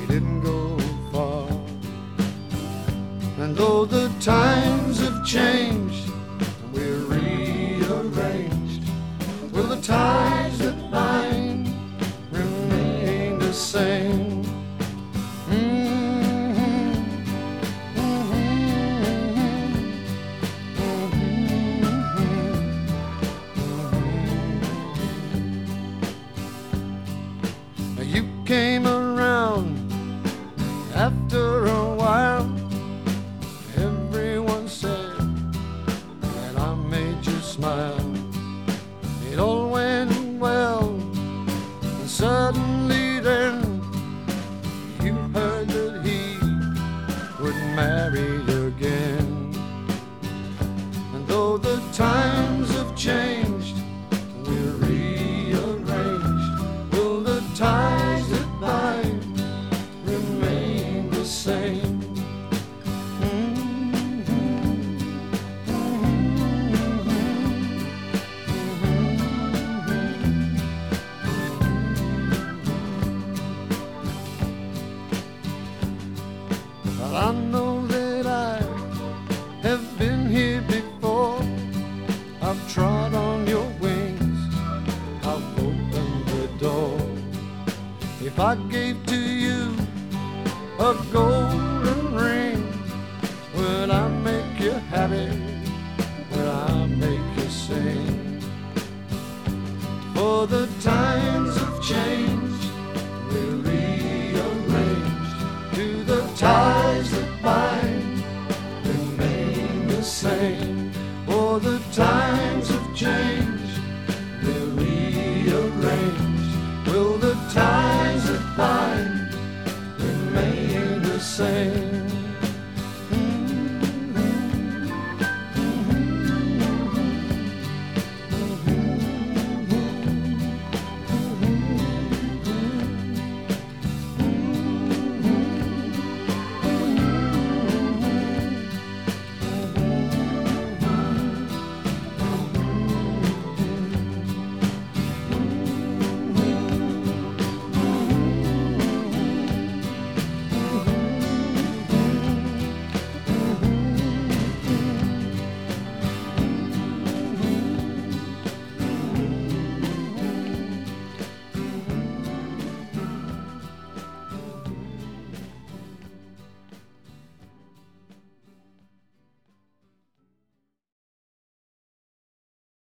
we didn't go far. And though the times have changed and we're rearranged, will the ties that bind remain the same? You came around after a while. Everyone said that I made you smile. It all went well, and suddenly then you heard that he would marry again. And though the times have changed, we're rearranged, will the ties that bind remain the same? I know that I have been here before. I've trod on your wings, I've opened the door. If I gave to you a golden ring, would I make you happy? Would I make you sing? For the times have changed, we're rearranged. Do the ties that bind remain the same? For the times have changed, we're rearranged. Will the ties that bind remain the same?